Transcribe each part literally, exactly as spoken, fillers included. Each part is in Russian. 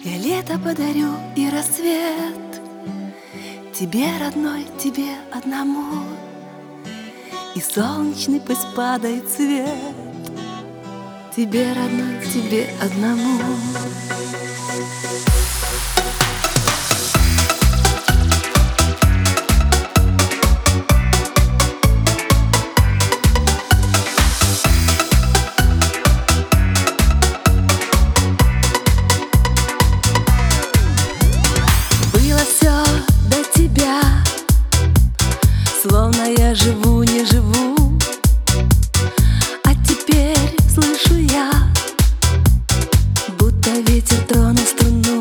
Я лето подарю и рассвет тебе, родной, тебе одному. И солнечный пусть падает свет тебе, родной, тебе одному. Словно я живу, не живу, а теперь слышу я, будто ветер тронул струну.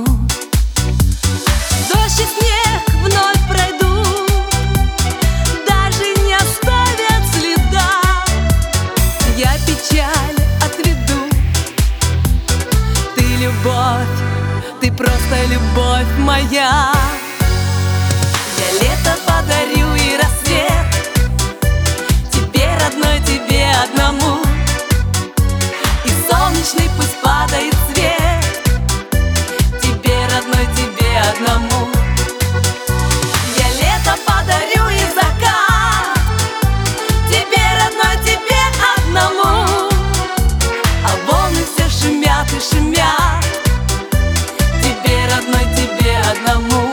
Дождь и снег вновь пройдут, даже не оставят следа. Я печаль отведу. Ты любовь, ты просто любовь моя. Я лето подарю и рассвет тебе, родной, тебе одному. И солнечный пусть падает свет тебе, родной, тебе одному. Я лето подарю и закат тебе, родной, тебе одному. А волны все шумят и шумят тебе, родной, тебе одному.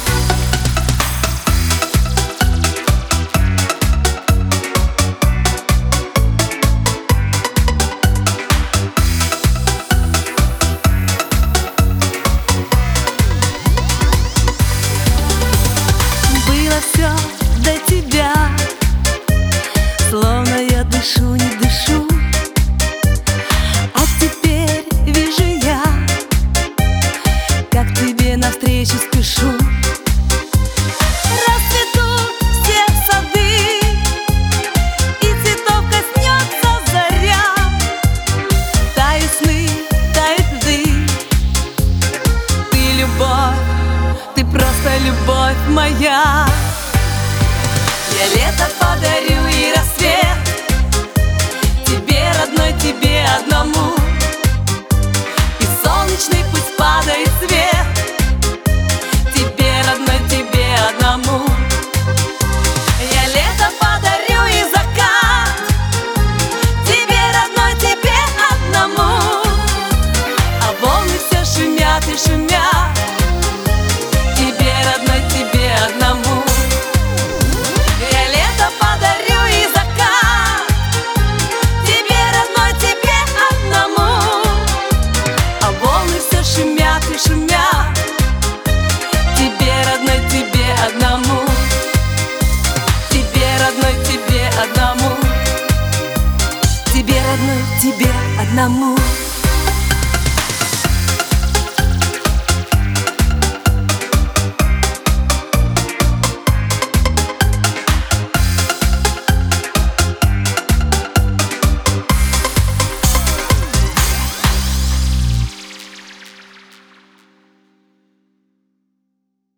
Все до тебя, словно я дышу, не дышу, а теперь вижу я, как тебе навстречу спешу. Расцветут все сады, и цветов коснется заря. Тают сны, тают льды. Ты любовь, ты просто любовь моя. Я лето подарю и рассвет тебе, родной, тебе одному. И солнечный пусть падает свет тебе, родной, тебе одному. Я лето подарю и закат тебе, родной, тебе одному. А волны все шумят и шумят тебе, родной, тебе одному. Шумят и шумят тебе, родной, тебе одному. Тебе, родной, тебе одному. Тебе, родной, тебе одному.